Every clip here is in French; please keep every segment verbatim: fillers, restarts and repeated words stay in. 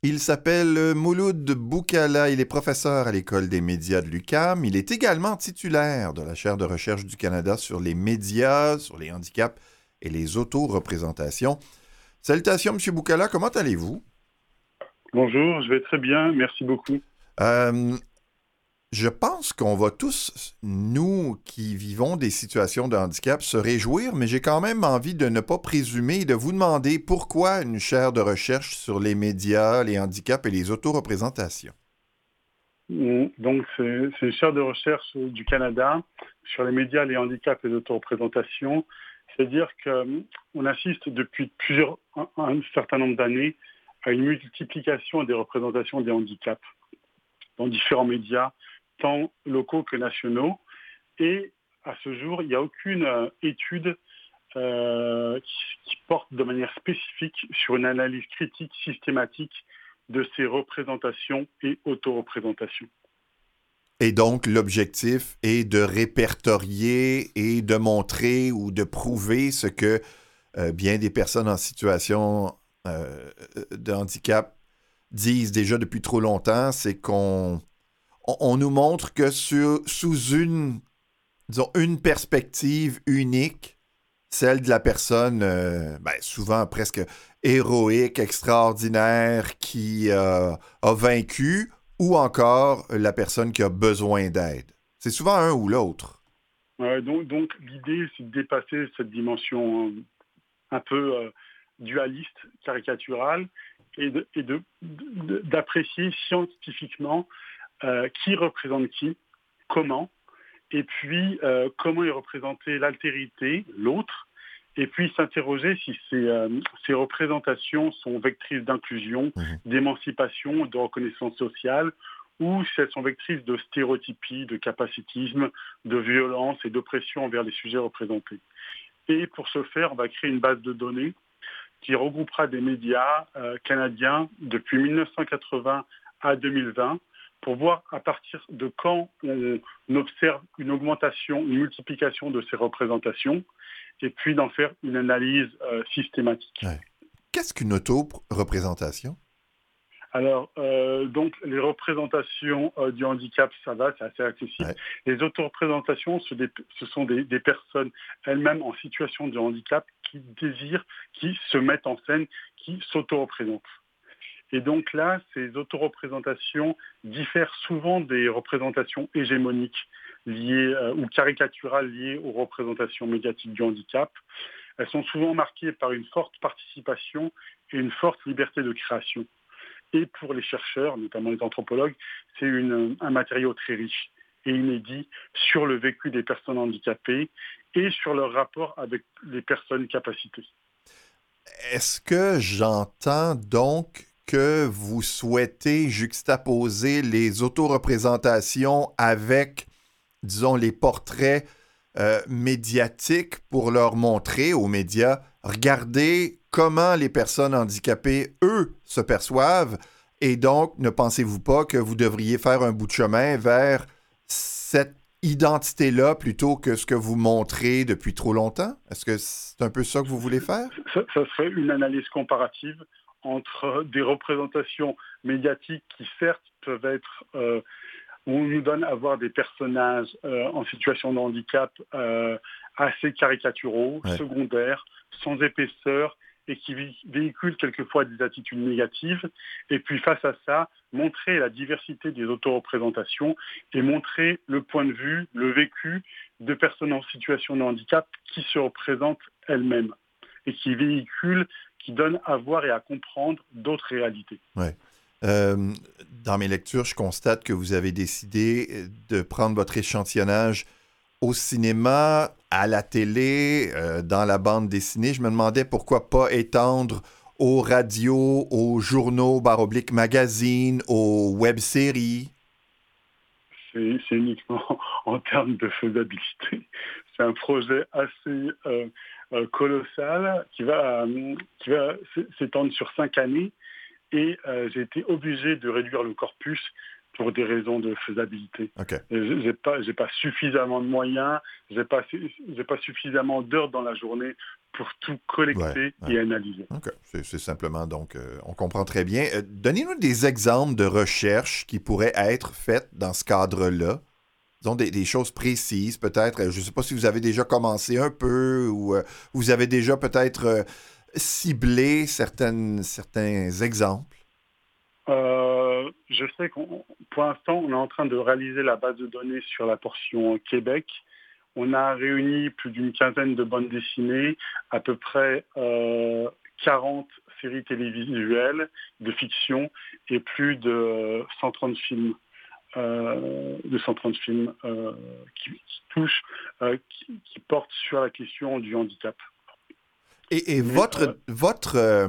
Il s'appelle euh, Mouloud Boukala. Il est professeur à l'École des médias de l'U Q A M. Il est également titulaire de la chaire de recherche du Canada sur les médias, sur les handicaps et les autoreprésentations. Salutations, M. Boukala. Comment allez-vous? Bonjour, je vais très bien, merci beaucoup. Euh, je pense qu'on va tous, nous qui vivons des situations de handicap, se réjouir, mais j'ai quand même envie de ne pas présumer et de vous demander pourquoi une chaire de recherche sur les médias, les handicaps et les autoreprésentations. Mm, Donc, c'est c'est une chaire de recherche du Canada sur les médias, les handicaps et l'autoreprésentation. C'est-à-dire qu'on assiste depuis plusieurs, un, un certain nombre d'années à une multiplication des représentations des handicaps dans différents médias, tant locaux que nationaux. Et à ce jour, il n'y a aucune euh, étude euh, qui, qui porte de manière spécifique sur une analyse critique systématique de ces représentations et autoreprésentations. Et donc, l'objectif est de répertorier et de montrer ou de prouver ce que euh, bien des personnes en situation euh, de handicap disent déjà depuis trop longtemps, c'est qu'on on, on nous montre que sur, sous une, disons, une perspective unique, celle de la personne, euh, ben, souvent presque héroïque, extraordinaire, qui euh, a vaincu, ou encore la personne qui a besoin d'aide. C'est souvent un ou l'autre. Euh, donc, donc, l'idée, c'est de dépasser cette dimension euh, un peu euh, dualiste, caricaturale, et, de, et de, de, d'apprécier scientifiquement euh, qui représente qui, comment, et puis euh, comment est représentée l'altérité, l'autre, et puis s'interroger si ces, euh, ces représentations sont vectrices d'inclusion, Mhm. d'émancipation, de reconnaissance sociale, ou si elles sont vectrices de stéréotypie, de capacitisme, de violence et d'oppression envers les sujets représentés. Et pour ce faire, on va créer une base de données qui regroupera des médias euh, canadiens depuis mille neuf cent quatre-vingts à deux mille vingt pour voir à partir de quand on observe une augmentation, une multiplication de ces représentations et puis d'en faire une analyse euh, systématique. Ouais. Qu'est-ce qu'une auto-représentation? Alors, euh, donc, les représentations euh, du handicap, ça va, c'est assez accessible. Ouais. Les autoreprésentations, ce, des, ce sont des, des personnes elles-mêmes en situation de handicap qui désirent, qui se mettent en scène, qui s'autoreprésentent. Et donc là, ces autoreprésentations diffèrent souvent des représentations hégémoniques liées euh, ou caricaturales liées aux représentations médiatiques du handicap. Elles sont souvent marquées par une forte participation et une forte liberté de création. Et pour les chercheurs, notamment les anthropologues, c'est une, un matériau très riche et inédit sur le vécu des personnes handicapées et sur leur rapport avec les personnes capacitées. Est-ce que j'entends donc que vous souhaitez juxtaposer les autoreprésentations avec, disons, les portraits euh, médiatiques pour leur montrer aux médias, regardez comment les personnes handicapées, eux, se perçoivent, et donc ne pensez-vous pas que vous devriez faire un bout de chemin vers cette identité-là plutôt que ce que vous montrez depuis trop longtemps? Est-ce que c'est un peu ça que vous voulez faire? Ça, ça serait une analyse comparative entre des représentations médiatiques qui certes peuvent être, euh, où on nous donne à voir des personnages euh, en situation de handicap euh, assez caricaturaux, Ouais. secondaires, sans épaisseur et qui véhiculent quelquefois des attitudes négatives. Et puis face à ça, montrer la diversité des autoreprésentations et montrer le point de vue, le vécu de personnes en situation de handicap qui se représentent elles-mêmes et qui véhiculent, qui donnent à voir et à comprendre d'autres réalités. Ouais. Euh, dans mes lectures, je constate que vous avez décidé de prendre votre échantillonnage au cinéma, à la télé, euh, dans la bande dessinée. Je me demandais pourquoi pas étendre aux radios, aux journaux, barre oblique magazines, aux web-séries. C'est, c'est uniquement en termes de faisabilité. C'est un projet assez euh, euh, colossal qui va, euh, qui va s'étendre sur cinq années et euh, j'ai été obligé de réduire le corpus pour des raisons de faisabilité. Okay. Je n'ai pas, j'ai pas suffisamment de moyens, je n'ai pas, j'ai pas suffisamment d'heures dans la journée pour tout collecter ouais, ouais. et analyser. OK. C'est, c'est simplement, donc, euh, on comprend très bien. Euh, donnez-nous des exemples de recherches qui pourraient être faites dans ce cadre-là. Disons des, des choses précises, peut-être. Je ne sais pas si vous avez déjà commencé un peu ou euh, vous avez déjà peut-être euh, ciblé certaines, certains exemples. Euh, je sais qu'on, pour l'instant, on est en train de réaliser la base de données sur la portion Québec. On a réuni plus d'une quinzaine de bandes dessinées, à peu près euh, quarante séries télévisuelles de fiction et plus de cent trente films, euh, de cent trente films euh, qui, qui touchent, euh, qui, qui portent sur la question du handicap. Et, et Mais, votre, euh, votre euh,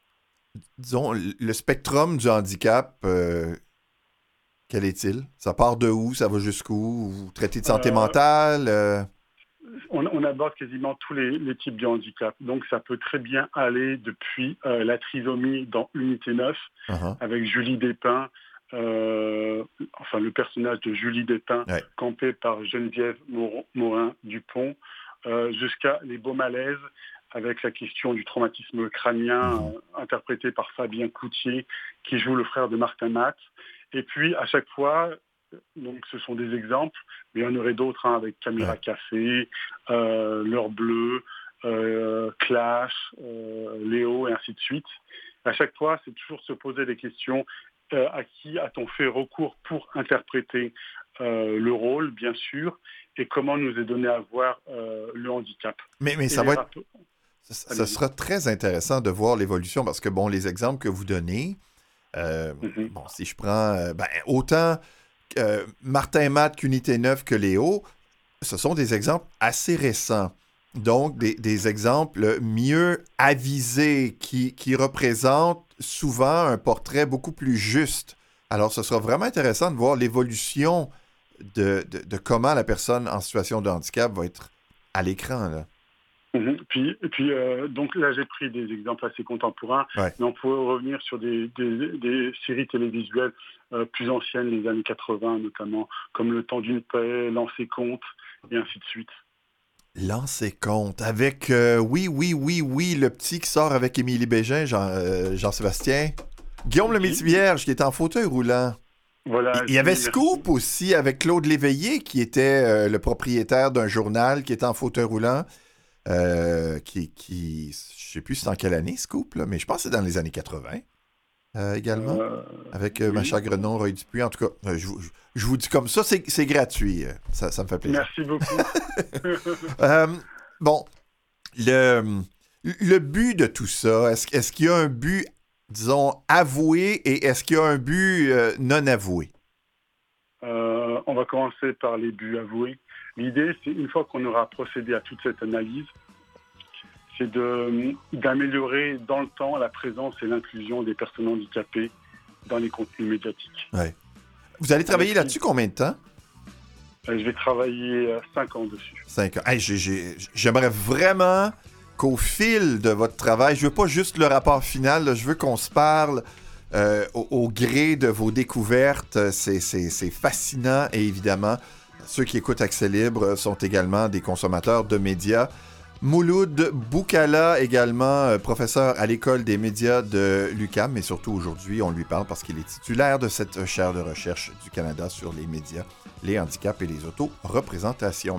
disons, le spectrum du handicap, euh, quel est-il? Ça part de où? Ça va jusqu'où? Vous traitez de santé euh, mentale? Euh... On, on aborde quasiment tous les, les types de handicap. Donc, ça peut très bien aller depuis euh, la trisomie dans Unité neuf, uh-huh. avec Julie Despins, euh, enfin le personnage de Julie Despins, ouais. campé par Geneviève Morin-Dupont, euh, jusqu'à les beaux malaises, avec la question du traumatisme crânien, mmh. euh, interprété par Fabien Cloutier, qui joue le frère de Martin Matt. Et puis, à chaque fois, donc ce sont des exemples, mais il y en aurait d'autres, hein, avec Caméra ouais. Café, euh, L'Heure Bleue, euh, Clash, euh, Léo, et ainsi de suite. À chaque fois, c'est toujours se poser des questions. Euh, à qui a-t-on fait recours pour interpréter euh, le rôle, bien sûr, et comment nous est donné à voir euh, le handicap. Mais, mais ça va être... Rap- Ça, ça sera très intéressant de voir l'évolution parce que, bon, les exemples que vous donnez, euh, mm-hmm. bon, si je prends, euh, ben, autant euh, Martin Matt qu'Unité neuf que Léo, ce sont des exemples assez récents. Donc, des, des exemples mieux avisés qui, qui représentent souvent un portrait beaucoup plus juste. Alors, ce sera vraiment intéressant de voir l'évolution de, de, de comment la personne en situation de handicap va être à l'écran, là. Mmh. Puis, et puis euh, donc là, j'ai pris des exemples assez contemporains, ouais. mais on pourrait revenir sur des, des, des séries télévisuelles euh, plus anciennes, les années quatre-vingts notamment, comme Le Temps d'une paix, Lancer compte, et ainsi de suite. Lancer compte, avec, euh, oui, oui, oui, oui, le petit qui sort avec Émilie Bégin, Jean, euh, Jean-Sébastien. Guillaume le Métivierge, qui est en fauteuil roulant. Voilà, il y avait Scoop merci. Aussi, avec Claude Léveillé, qui était euh, le propriétaire d'un journal, qui était en fauteuil roulant. Euh, qui, qui, je ne sais plus c'est en quelle année, Scoop, là, mais je pense que c'est dans les années quatre-vingts euh, également, euh, avec euh, oui. Macha Grenon, Roy Dupuis. En tout cas, euh, je, je, je vous dis comme ça, c'est, c'est gratuit. Ça, ça me fait plaisir. Merci beaucoup. euh, bon, le, le but de tout ça, est-ce, est-ce qu'il y a un but, disons, avoué et est-ce qu'il y a un but euh, non avoué? Euh, on va commencer par les buts avoués. L'idée, c'est une fois qu'on aura procédé à toute cette analyse, c'est de, d'améliorer dans le temps la présence et l'inclusion des personnes handicapées dans les contenus médiatiques. Ouais. Vous allez travailler Avec là-dessus combien de temps? Je vais travailler cinq ans dessus. Cinq ans. Hey, j'ai, j'ai, j'aimerais vraiment qu'au fil de votre travail, je veux pas juste le rapport final, là, je veux qu'on se parle euh, au, au gré de vos découvertes. C'est, c'est, c'est fascinant et évidemment... Ceux qui écoutent Accès Libre sont également des consommateurs de médias. Mouloud Boukala, également euh, professeur à l'École des médias de l'U Q A M, mais surtout aujourd'hui, on lui parle parce qu'il est titulaire de cette chaire de recherche du Canada sur les médias, les handicaps et les auto-représentations.